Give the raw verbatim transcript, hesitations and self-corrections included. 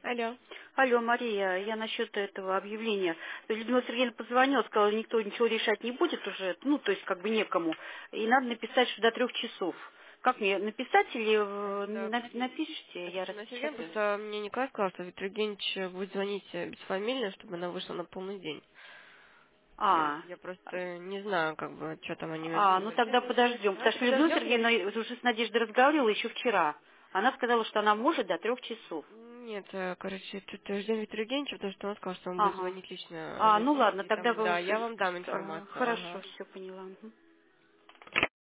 Алло. Алло, Мария, я насчет этого объявления. Людмила Сергеевна позвонила, сказала, никто ничего решать не будет уже, ну, то есть как бы некому. И надо написать, что до трех часов. Как мне, написать или э, Это, на- напишите, я это на Сергея, распечатаю? просто мне Николай сказал, что Виктор Евгеньевич будет звонить э, бесфамильно, чтобы она вышла на полный день. Я, А, я просто не знаю, как бы, что там они между а, ну собой. тогда подождем. Потому Давайте что Людмила подождем. Сергеевна уже с Надеждой разговаривала еще вчера. Она сказала, что она может до трех часов. Нет, э, короче, тут э, ждем Виктора Евгеньевича, потому что он сказал, что он будет Ага. звонить лично А, в ну офис, ладно, и тогда там, вы... да, я вам дам Ага, информацию, хорошо, ага. все поняла. Мгм.